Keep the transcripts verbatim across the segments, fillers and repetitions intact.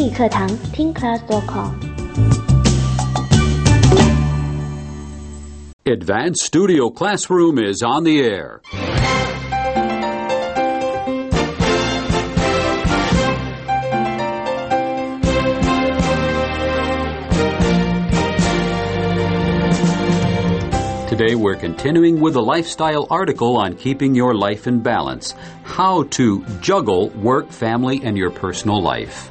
英语课堂听 class dot com。 Advanced Studio Classroom is on the air. Today we're continuing with a lifestyle article on keeping your life in balance. How to juggle work, family, and your personal life.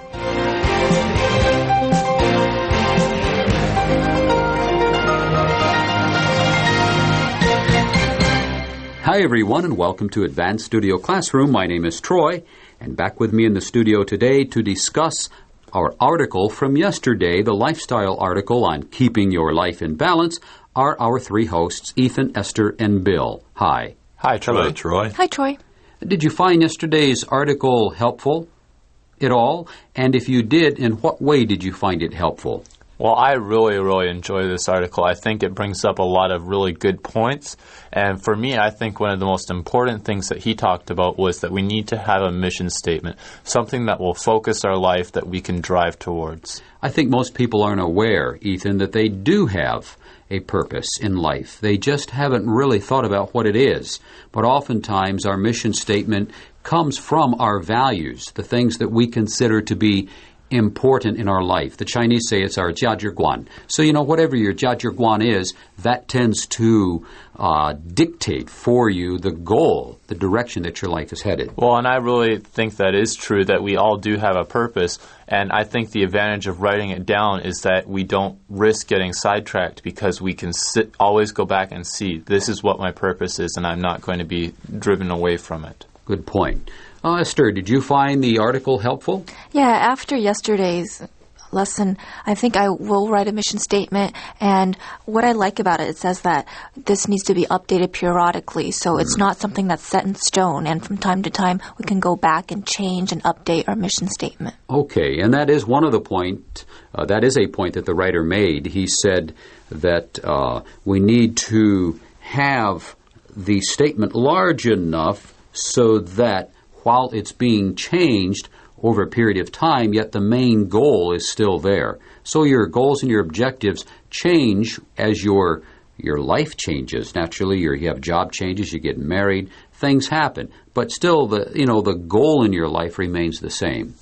Hi everyone and welcome to Advanced Studio Classroom. My name is Troy, and back with me in the studio today to discuss our article from yesterday, the lifestyle article on keeping your life in balance, are our three hosts, Ethan, Esther, and Bill. Hi. Hi, Troy. Hello, Troy. Hi, Troy. Did you find yesterday's article helpful at all? And if you did, in what way did you find it helpful? Well, I really, really enjoy this article. I think it brings up a lot of really good points. And for me, I think one of the most important things that he talked about was that we need to have a mission statement, something that will focus our life that we can drive towards. I think most people aren't aware, Ethan, that they do have a purpose in life. They just haven't really thought about what it is. But oftentimes our mission statement comes from our values, the things that we consider to be important in our life. The Chinese say it's our jiazhiguan. So, you know, whatever your jiazhiguan is, that tends to uh, dictate for you the goal, the direction that your life is headed. Well, and I really think that is true, that we all do have a purpose. And I think the advantage of writing it down is that we don't risk getting sidetracked because we can sit, always go back and see, this is what my purpose is, and I'm not going to be driven away from it. Good point. Uh, Esther, did you find the article helpful? Yeah, after yesterday's lesson, I think I will write a mission statement. And what I like about it, it says that this needs to be updated periodically. So it's not something that's set in stone. And from time to time, we can go back and change and update our mission statement. Okay, and that is one of the point, uh, that is a point that the writer made. He said that uh, we need to have the statement large enough so that while it's being changed over a period of time, yet the main goal is still there. So your goals and your objectives change as your your life changes. Naturally, your, you have job changes, you get married, things happen. But still, the you know the goal in your life remains the same.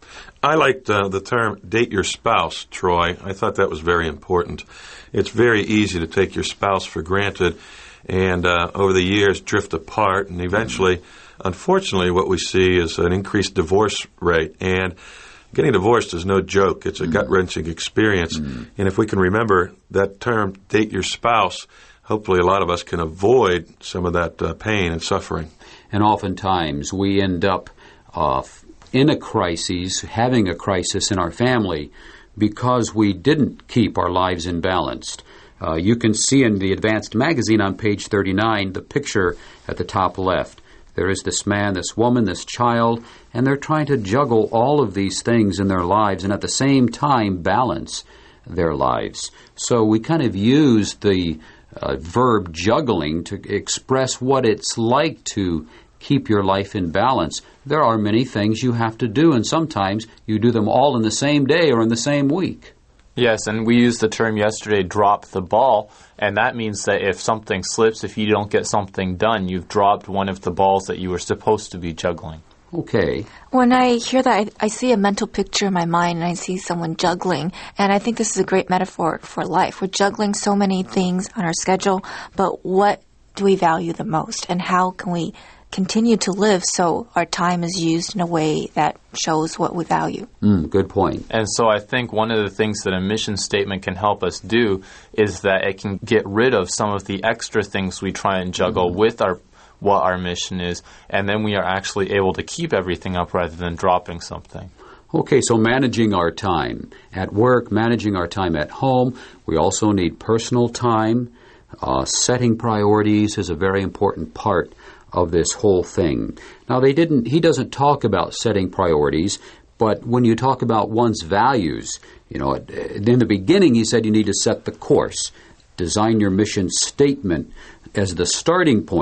I liked uh, the term date your spouse, Troy. I thought that was very important. It's very easy to take your spouse for granted and uh, over the years drift apart, and eventually, unfortunately, what we see is an increased divorce rate. And getting divorced is no joke. It's a mm. gut-wrenching experience. Mm. And if we can remember that term, date your spouse, hopefully a lot of us can avoid some of that uh, pain and suffering. And oftentimes we end up uh, in a crisis, having a crisis in our family because we didn't keep our lives in balance. Uh, you can see in the Advanced magazine on page thirty-nine the picture at the top left. There is this man, this woman, this child, and they're trying to juggle all of these things in their lives and at the same time balance their lives. So we kind of use the uh, verb juggling to express what it's like to keep your life in balance. There are many things you have to do, and sometimes you do them all in the same day or in the same week. Yes, and we used the term yesterday, drop the ball, and that means that if something slips, if you don't get something done, you've dropped one of the balls that you were supposed to be juggling. Okay. When I hear that, I, I see a mental picture in my mind, and I see someone juggling, and I think this is a great metaphor for life. We're juggling so many things on our schedule, but what do we value the most, and how can we continue to live so our time is used in a way that shows what we value? Mm, good point. And so I think one of the things that a mission statement can help us do is that it can get rid of some of the extra things we try and juggle mm. with our what our mission is, and then we are actually able to keep everything up rather than dropping something. Okay, so managing our time at work, managing our time at home. We also need personal time. Uh, setting priorities is a very important part of this whole thing. Now, they didn't. He doesn't talk about setting priorities, but when you talk about one's values, you know, in the beginning he said you need to set the course, design your mission statement as the starting point,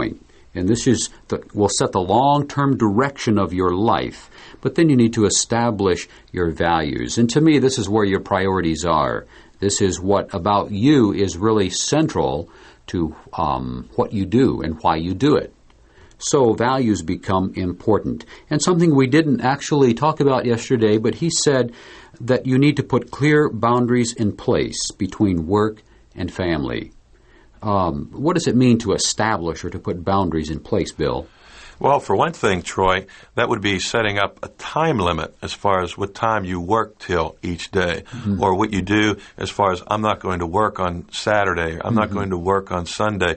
And this is the, will set the long-term direction of your life. But then you need to establish your values. And to me, this is where your priorities are. This is what about you is really central to um, what you do and why you do it. So values become important. And something we didn't actually talk about yesterday, but he said that you need to put clear boundaries in place between work and family. Um, what does it mean to establish or to put boundaries in place, Bill? Well, for one thing, Troy, that would be setting up a time limit as far as what time you work till each day, mm-hmm. or what you do as far as I'm not going to work on Saturday, or I'm mm-hmm. not going to work on Sunday.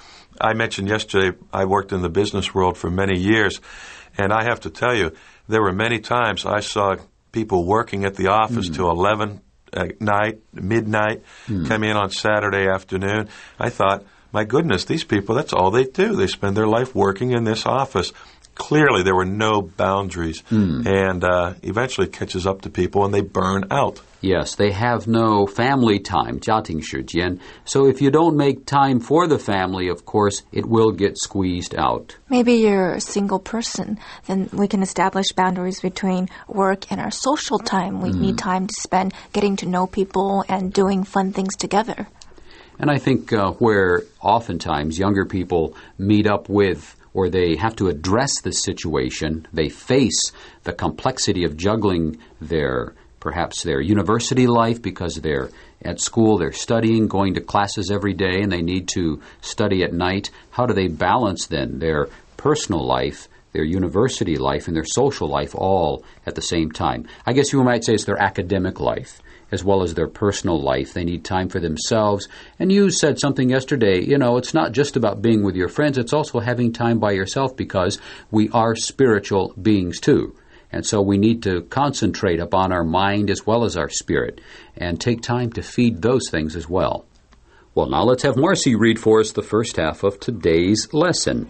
I mentioned yesterday I worked in the business world for many years, and I have to tell you, there were many times I saw people working at the office mm-hmm. till eleven at night, midnight, mm-hmm. come in on Saturday afternoon. I thought, my goodness, these people, that's all they do. They spend their life working in this office. Clearly, there were no boundaries, mm. and uh, eventually catches up to people, and they burn out. Yes, they have no family time, 家庭时间. So if you don't make time for the family, of course, it will get squeezed out. Maybe you're a single person. Then we can establish boundaries between work and our social time. We mm. need time to spend getting to know people and doing fun things together. And I think uh, where oftentimes younger people meet up with or they have to address this situation, they face the complexity of juggling their, perhaps their university life because they're at school, they're studying, going to classes every day, and they need to study at night. How do they balance then their personal life, their university life, and their social life all at the same time? I guess you might say it's their academic life as well as their personal life. They need time for themselves. And you said something yesterday, you know, it's not just about being with your friends, it's also having time by yourself because we are spiritual beings too. And so we need to concentrate upon our mind as well as our spirit and take time to feed those things as well. Well, now let's have Marcy read for us the first half of today's lesson.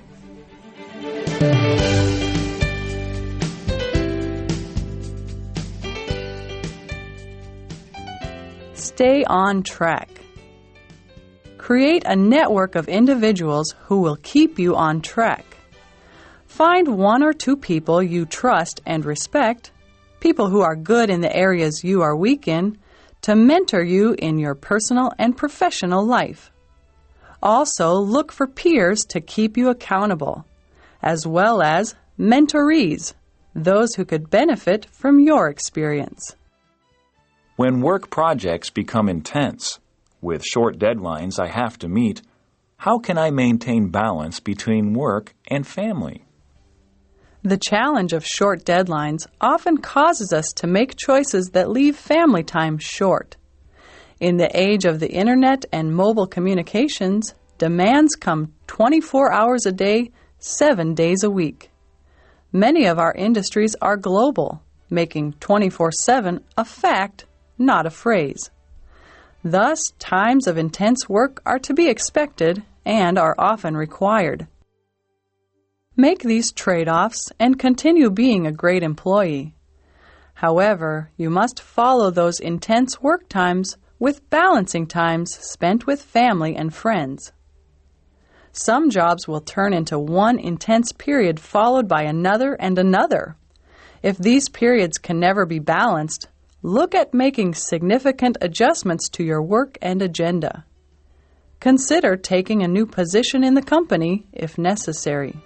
Stay on track. Create a network of individuals who will keep you on track. Find one or two people you trust and respect, people who are good in the areas you are weak in, to mentor you in your personal and professional life. Also, look for peers to keep you accountable, as well as mentorees, those who could benefit from your experience. When work projects become intense, with short deadlines I have to meet, how can I maintain balance between work and family? The challenge of short deadlines often causes us to make choices that leave family time short. In the age of the Internet and mobile communications, demands come twenty-four hours a day, seven days a week. Many of our industries are global, making twenty-four seven a fact, not a phrase. Thus, times of intense work are to be expected and are often required. Make these trade-offs and continue being a great employee. However, you must follow those intense work times with balancing times spent with family and friends. Some jobs will turn into one intense period followed by another and another. If these periods can never be balanced, look at making significant adjustments to your work and agenda. Consider taking a new position in the company if necessary.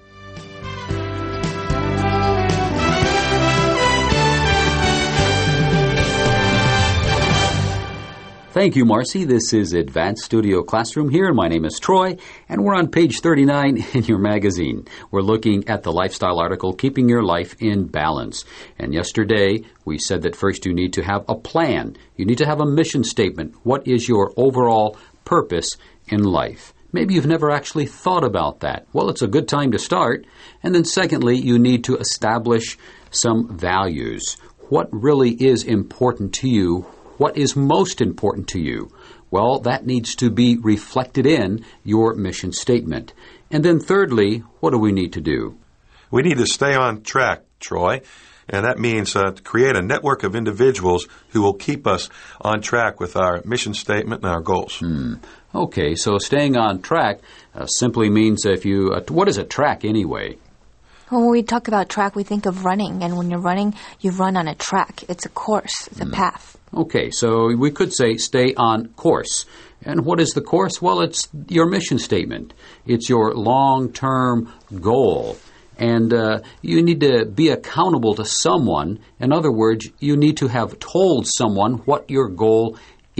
Thank you, Marcy. This is Advanced Studio Classroom here, and my name is Troy, and we're on page thirty-nine in your magazine. We're looking at the lifestyle article, Keeping Your Life in Balance. And yesterday, we said that first you need to have a plan. You need to have a mission statement. What is your overall purpose in life? Maybe you've never actually thought about that. Well, it's a good time to start. And then secondly, you need to establish some values. What really is important to you? What is most important to you? Well, that needs to be reflected in your mission statement. And then thirdly, what do we need to do? We need to stay on track, Troy. And that means uh, to create a network of individuals who will keep us on track with our mission statement and our goals. Hmm. Okay, so staying on track uh, simply means if you... Uh, what is a track anyway? When we talk about track, we think of running. And when you're running, you run on a track. It's a course. It's a mm. path. Okay, so we could say stay on course. And what is the course? Well, it's your mission statement. It's your long-term goal. And uh, you need to be accountable to someone. In other words, you need to have told someone what your goal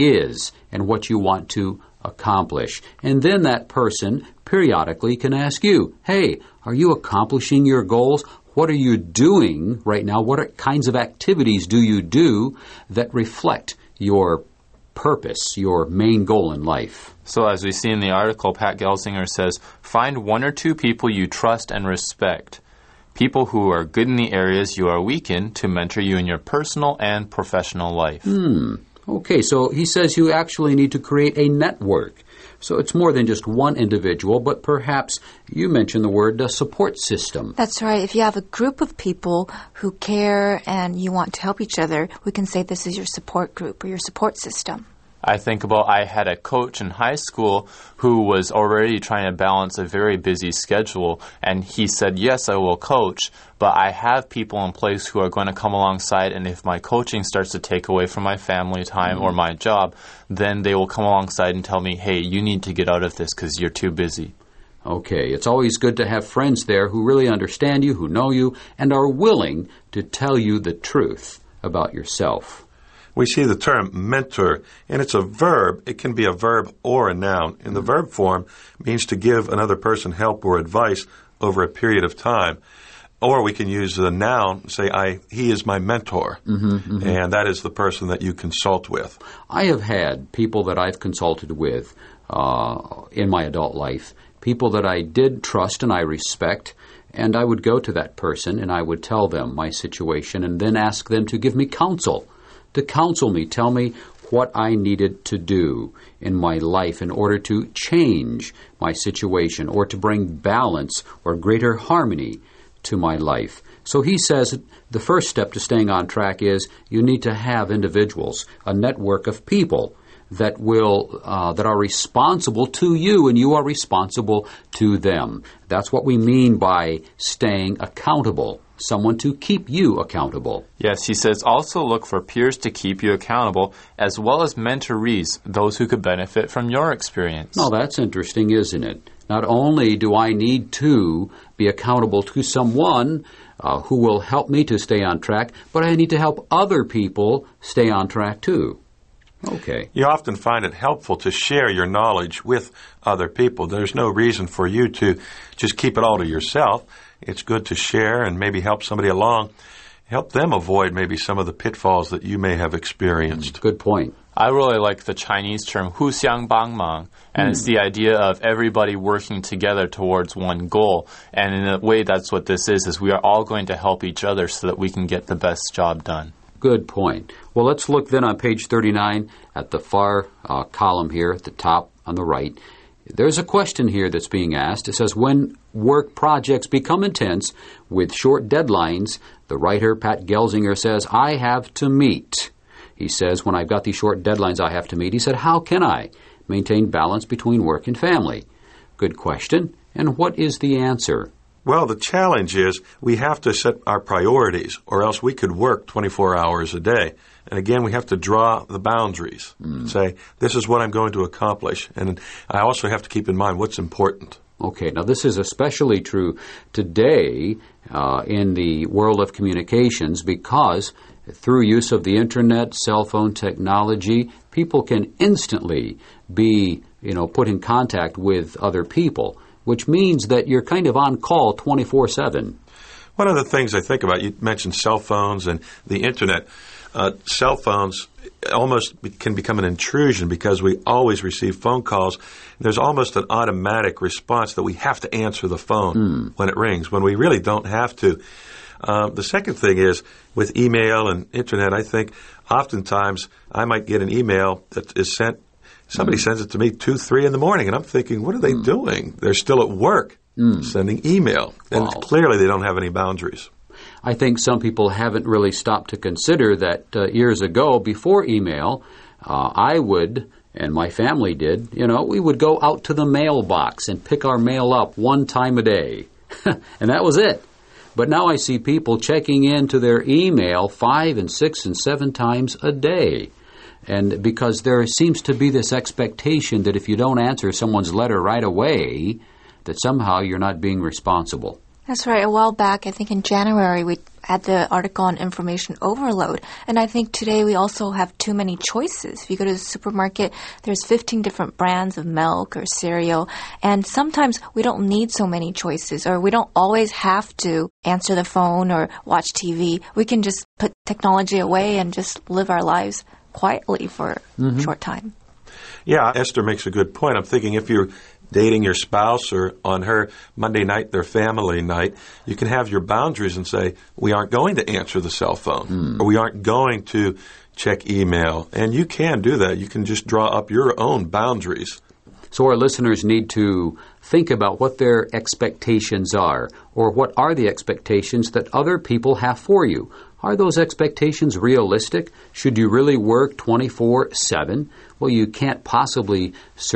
is and what you want to accomplish. And then that person periodically can ask you, hey, are you accomplishing your goals? What are you doing right now? What kinds of activities do you do that reflect your purpose, your main goal in life? So as we see in the article, Pat Gelsinger says, find one or two people you trust and respect, people who are good in the areas you are weak in to mentor you in your personal and professional life. Hmm. Okay, so he says you actually need to create a network. So it's more than just one individual, but perhaps you mentioned the word uh, support system. That's right. If you have a group of people who care and you want to help each other, we can say this is your support group or your support system. I think about I had a coach in high school who was already trying to balance a very busy schedule, and he said, yes, I will coach, but I have people in place who are going to come alongside, and if my coaching starts to take away from my family time mm-hmm. or my job, then they will come alongside and tell me, hey, you need to get out of this because you're too busy. Okay, it's always good to have friends there who really understand you, who know you, and are willing to tell you the truth about yourself. We see the term mentor, and it's a verb. It can be a verb or a noun. In the verb form, it means to give another person help or advice over a period of time. Or we can use the noun, say, I, he is my mentor, mm-hmm, mm-hmm. and that is the person that you consult with. I have had people that I've consulted with uh, in my adult life, people that I did trust and I respect, and I would go to that person and I would tell them my situation and then ask them to give me counsel. To counsel me, tell me what I needed to do in my life in order to change my situation or to bring balance or greater harmony to my life. So he says the first step to staying on track is you need to have individuals, a network of people that will uh, that are responsible to you and you are responsible to them. That's what we mean by staying accountable. Someone to keep you accountable. Yes, he says also look for peers to keep you accountable, as well as mentorees, those who could benefit from your experience. Oh, that's interesting, isn't it? Not only do I need to be accountable to someone uh, who will help me to stay on track, but I need to help other people stay on track too. Okay. You often find it helpful to share your knowledge with other people. There's no reason for you to just keep it all to yourself. It's good to share and maybe help somebody along, help them avoid maybe some of the pitfalls that you may have experienced. Good point. I really like the Chinese term 互相帮忙, and mm. it's the idea of everybody working together towards one goal. And in a way, that's what this is, is we are all going to help each other so that we can get the best job done. Good point. Well, let's look then on page thirty-nine at the far uh, column here at the top on the right. There's a question here that's being asked. It says, when work projects become intense with short deadlines, the writer, Pat Gelsinger, says, I have to meet. He says, when I've got these short deadlines I have to meet, he said, how can I maintain balance between work and family? Good question. And what is the answer? Well, the challenge is we have to set our priorities, or else we could work twenty-four hours a day. And again, we have to draw the boundaries, mm. say, this is what I'm going to accomplish. And I also have to keep in mind what's important. Okay, now this is especially true today uh, in the world of communications because through use of the internet, cell phone technology, people can instantly be, you know, put in contact with other people, which means that you're kind of on call twenty-four seven. One of the things I think about, you mentioned cell phones and the internet. Uh, cell phones almost be, can become an intrusion because we always receive phone calls. There's almost an automatic response that we have to answer the phone mm. when it rings, when we really don't have to. Uh, the second thing is with email and internet, I think oftentimes I might get an email that is sent, somebody mm. sends it to me two, three in the morning, and I'm thinking, what are they mm. doing? They're still at work mm. sending email, and wow. clearly they don't have any boundaries. I think some people haven't really stopped to consider that uh, years ago, before email, uh, I would, and my family did, you know, we would go out to the mailbox and pick our mail up one time a day. And that was it. But now I see people checking into their email five and six and seven times a day. And because there seems to be this expectation that if you don't answer someone's letter right away, that somehow you're not being responsible. That's right. A while back, I think in January, we had the article on information overload. And I think today we also have too many choices. If you go to the supermarket, there's fifteen different brands of milk or cereal. And sometimes we don't need so many choices, or we don't always have to answer the phone or watch T V. We can just put technology away and just live our lives quietly for mm-hmm. a short time. Yeah, Esther makes a good point. I'm thinking if you're dating your spouse, or on her Monday night, their family night, you can have your boundaries and say, we aren't going to answer the cell phone, mm. or we aren't going to check email. And you can do that. You can just draw up your own boundaries. So our listeners need to think about what their expectations are, or what are the expectations that other people have for you. Are those expectations realistic? Should you really work twenty-four seven? Well, you can't possibly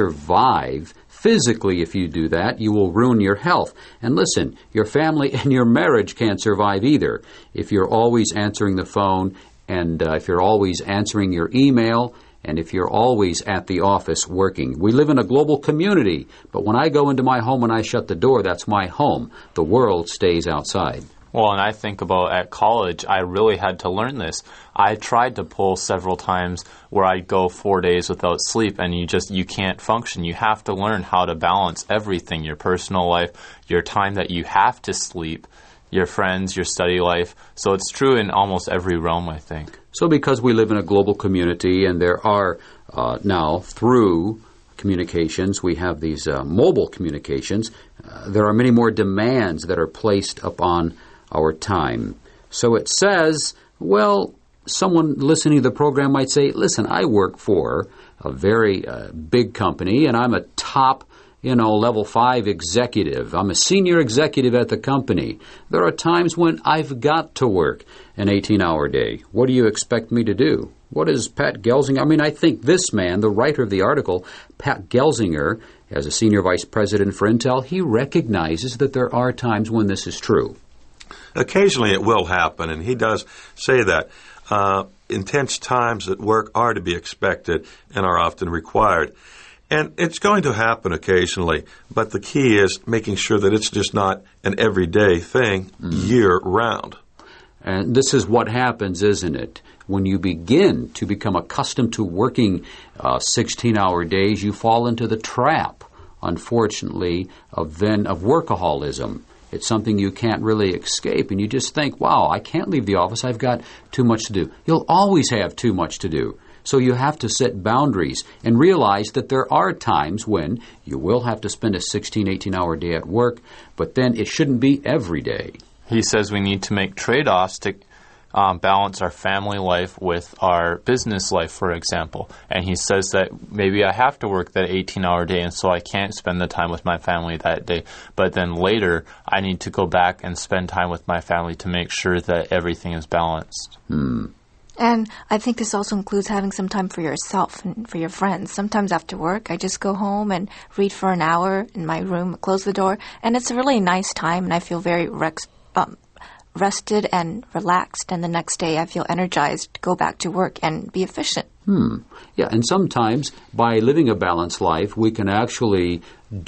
survive physically if you do that. You will ruin your health. And listen, your family and your marriage can't survive either. If you're always answering the phone, and uh, if you're always answering your email, and if you're always at the office working. We live in a global community, but when I go into my home and I shut the door, that's my home. The world stays outside. Well, and I think about at college, I really had to learn this. I tried to pull several times where I'd go four days without sleep, and you just, you can't function. You have to learn how to balance everything, your personal life, your time that you have to sleep, your friends, your study life. So it's true in almost every realm, I think. So because we live in a global community, and there are uh, now, through communications, we have these uh, mobile communications, uh, there are many more demands that are placed upon our time. So it says, well, someone listening to the program might say, listen, I work for a very uh, big company, and I'm a top, you know, level five executive. I'm a senior executive at the company. There are times when I've got to work an eighteen-hour day. What do you expect me to do? What is Pat Gelsinger? I mean, I think this man, the writer of the article, Pat Gelsinger, as a senior vice president for Intel, he recognizes that there are times when this is true. Occasionally it will happen, and he does say that. Uh, intense times at work are to be expected and are often required. And it's going to happen occasionally, but the key is making sure that it's just not an everyday thing mm. year-round. And this is what happens, isn't it? When you begin to become accustomed to working uh, sixteen-hour days, you fall into the trap, unfortunately, of then of workaholism. It's something you can't really escape, and you just think, wow, I can't leave the office. I've got too much to do. You'll always have too much to do. So you have to set boundaries and realize that there are times when you will have to spend a sixteen, eighteen-hour day at work, but then it shouldn't be every day. He says we need to make trade-offs to um, balance our family life with our business life, for example. And he says that maybe I have to work that eighteen-hour day, and so I can't spend the time with my family that day. But then later, I need to go back and spend time with my family to make sure that everything is balanced. Hmm. And I think this also includes having some time for yourself and for your friends. Sometimes after work, I just go home and read for an hour in my room, close the door, and it's a really nice time, and I feel very rex- um, rested and relaxed. And the next day, I feel energized to go back to work and be efficient. Hmm. Yeah, and sometimes by living a balanced life, we can actually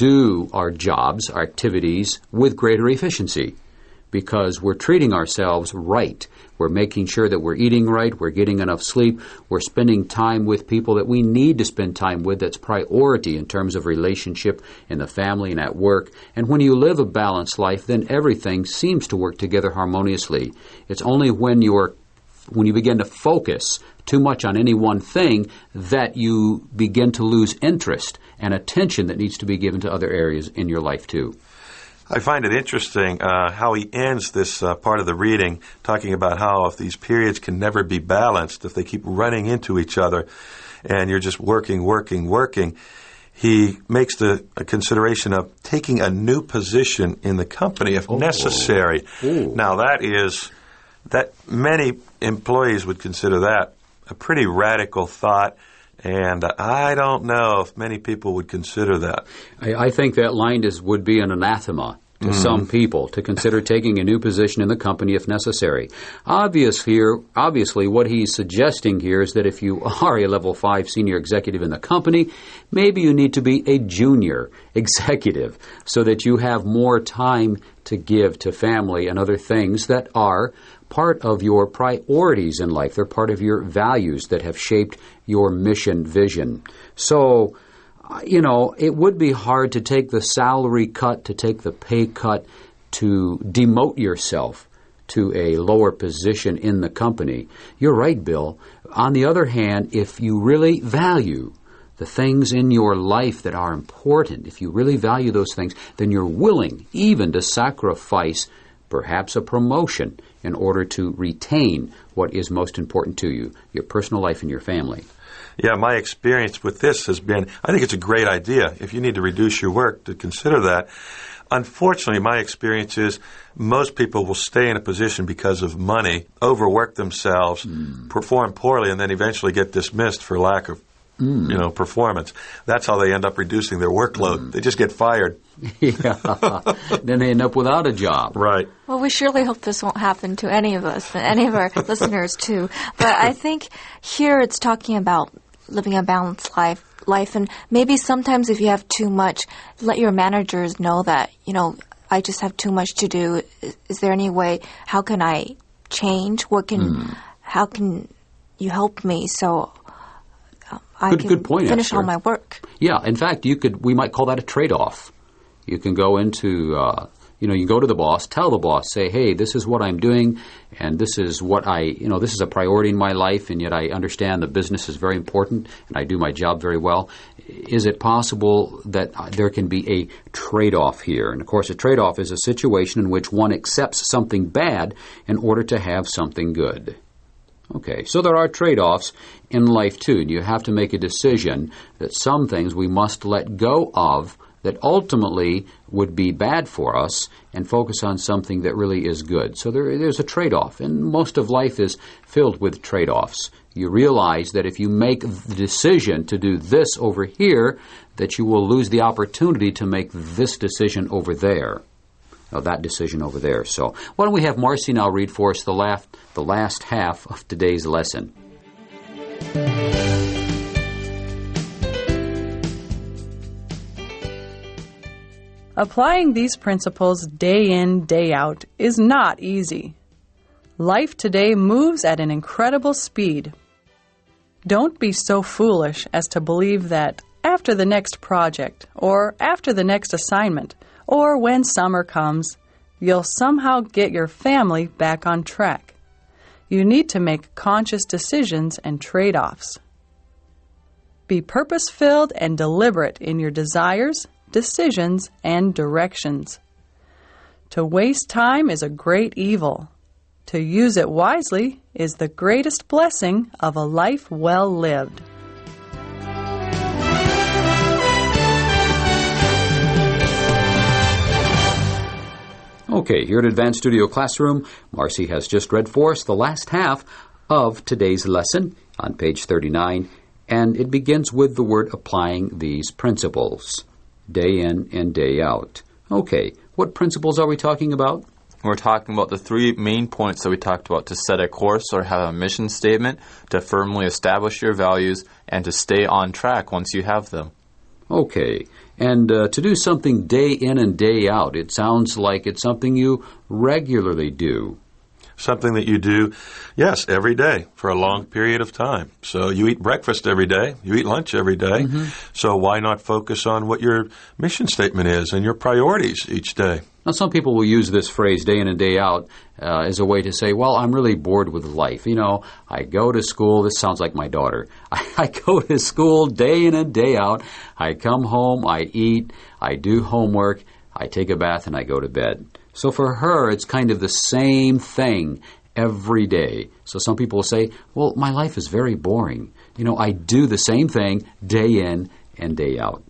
do our jobs, our activities, with greater efficiency because we're treating ourselves right. We're making sure that we're eating right, we're getting enough sleep, we're spending time with people that we need to spend time with. That's priority in terms of relationship in the family and at work. And when you live a balanced life, then everything seems to work together harmoniously. It's only when you're when you begin to focus too much on any one thing that you begin to lose interest and attention that needs to be given to other areas in your life too. I find it interesting uh, how he ends this uh, part of the reading talking about how if these periods can never be balanced, if they keep running into each other and you're just working, working, working, he makes the a consideration of taking a new position in the company if Oh. necessary. Ooh. Now, that is, that many employees would consider that a pretty radical thought, and I don't know if many people would consider that. I, I think that line is would be an anathema to some people to consider taking a new position in the company if necessary. Obvious here, obviously, what he's suggesting here is that if you are a level five senior executive in the company, maybe you need to be a junior executive so that you have more time to give to family and other things that are part of your priorities in life. They're part of your values that have shaped your mission vision. So, you know, it would be hard to take the salary cut, to take the pay cut, to demote yourself to a lower position in the company. You're right, Bill. On the other hand, if you really value the things in your life that are important, if you really value those things, then you're willing even to sacrifice perhaps a promotion in order to retain what is most important to you, your personal life and your family. Yeah, my experience with this has been, I think it's a great idea. If you need to reduce your work, to consider that. Unfortunately, my experience is most people will stay in a position because of money, overwork themselves, mm. perform poorly, and then eventually get dismissed for lack of mm. you know, performance. That's how they end up reducing their workload. Mm. They just get fired. Yeah. Then they end up without a job. Right. Well, we surely hope this won't happen to any of us, and any of our listeners too. But I think here it's talking about living a balanced life, life, and maybe sometimes if you have too much, let your managers know that, you know, I just have too much to do. Is, is there any way, how can I change? What can, mm. how can you help me so uh, I good, can good point, finish Esther. all my work? Yeah, in fact, you could, we might call that a trade-off. You can go into, uh, you know, you go to the boss, tell the boss, say, hey, this is what I'm doing, and this is what I, you know, this is a priority in my life, and yet I understand the business is very important, and I do my job very well. Is it possible that there can be a trade-off here? And, of course, a trade-off is a situation in which one accepts something bad in order to have something good. Okay, so there are trade-offs in life, too. You have to make a decision that some things we must let go of that ultimately would be bad for us and focus on something that really is good. So there, there's a trade-off, and most of life is filled with trade-offs. You realize that if you make the decision to do this over here, that you will lose the opportunity to make this decision over there, or that decision over there. So why don't we have Marcy now read for us the last, the last half of today's lesson. Applying these principles day in, day out is not easy. Life today moves at an incredible speed. Don't be so foolish as to believe that after the next project, or after the next assignment, or when summer comes, you'll somehow get your family back on track. You need to make conscious decisions and trade-offs. Be purpose-filled and deliberate in your desires, decisions, and directions. To waste time is a great evil. To use it wisely is the greatest blessing of a life well lived. Okay, here at Advanced Studio Classroom, Marcy has just read for us the last half of today's lesson on page thirty-nine, and it begins with the word applying these principles, day in and day out. Okay, what principles are we talking about? We're talking about the three main points that we talked about: to set a course or have a mission statement, to firmly establish your values, and to stay on track once you have them. Okay, and uh, to do something day in and day out, it sounds like it's something you regularly do. Something that you do, yes, every day for a long period of time. So you eat breakfast every day, you eat lunch every day. Mm-hmm. So why not focus on what your mission statement is and your priorities each day? Now, some people will use this phrase, day in and day out, uh, as a way to say, well, I'm really bored with life. You know, I go to school. This sounds like my daughter. I, I go to school day in and day out. I come home, I eat, I do homework, I take a bath, and I go to bed. So for her, it's kind of the same thing every day. So some people will say, well, my life is very boring. You know, I do the same thing day in and day out.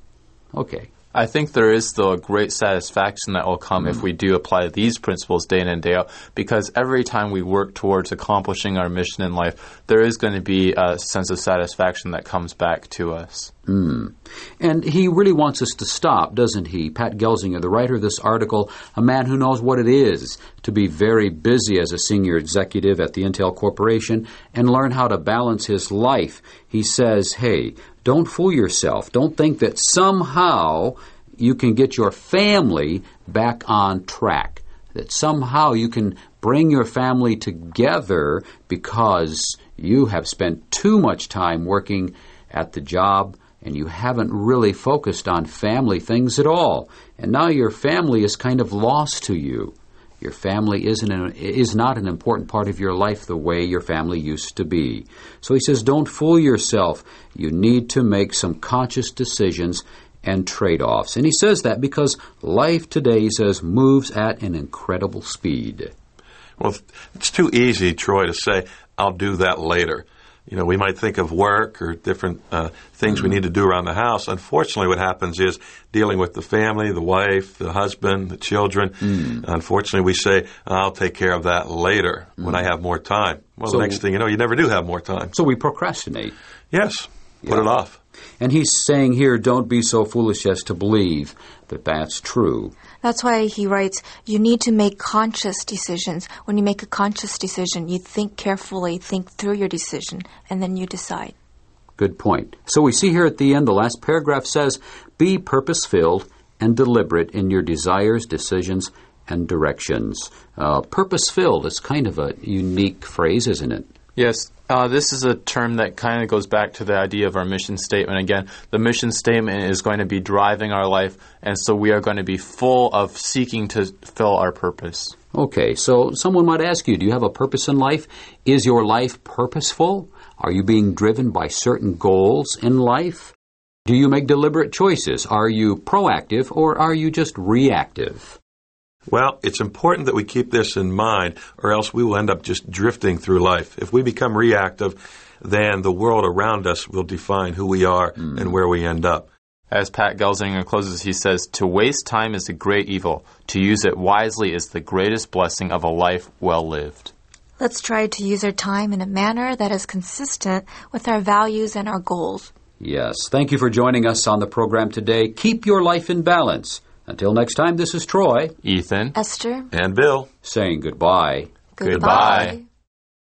Okay. I think there is still a great satisfaction that will come mm. if we do apply these principles day in and day out, because every time we work towards accomplishing our mission in life, there is going to be a sense of satisfaction that comes back to us. Mm. And he really wants us to stop, doesn't he? Pat Gelsinger, the writer of this article, a man who knows what it is to be very busy as a senior executive at the Intel Corporation and learn how to balance his life. He says, hey, don't fool yourself. Don't think that somehow you can get your family back on track, that somehow you can bring your family together because you have spent too much time working at the job and you haven't really focused on family things at all. And now your family is kind of lost to you. Your family isn't an, is not an important part of your life the way your family used to be. So he says, don't fool yourself. You need to make some conscious decisions and trade-offs. And he says that because life today, he says, moves at an incredible speed. Well, it's too easy, Troy, to say, I'll do that later. You know, we might think of work or different uh, things mm-hmm. we need to do around the house. Unfortunately, what happens is dealing with the family, the wife, the husband, the children. Mm. Unfortunately, we say, I'll take care of that later mm. when I have more time. Well, so, the next thing you know, you never do have more time. So we procrastinate. Yes, put yeah. it off. And he's saying here, don't be so foolish as to believe that that's true. That's why he writes, you need to make conscious decisions. When you make a conscious decision, you think carefully, think through your decision, and then you decide. Good point. So we see here at the end, the last paragraph says, be purpose-filled and deliberate in your desires, decisions, and directions. Uh, purpose-filled is kind of a unique phrase, isn't it? Yes. Uh, this is a term that kind of goes back to the idea of our mission statement. Again, the mission statement is going to be driving our life, and so we are going to be full of seeking to fill our purpose. Okay, so someone might ask you, do you have a purpose in life? Is your life purposeful? Are you being driven by certain goals in life? Do you make deliberate choices? Are you proactive or are you just reactive? Well, it's important that we keep this in mind, or else we will end up just drifting through life. If we become reactive, then the world around us will define who we are mm. and where we end up. As Pat Gelsinger closes, he says, to waste time is a great evil. To use it wisely is the greatest blessing of a life well lived. Let's try to use our time in a manner that is consistent with our values and our goals. Yes. Thank you for joining us on the program today. Keep your life in balance. Until next time, this is Troy, Ethan, Esther, and Bill saying goodbye. Goodbye. Goodbye.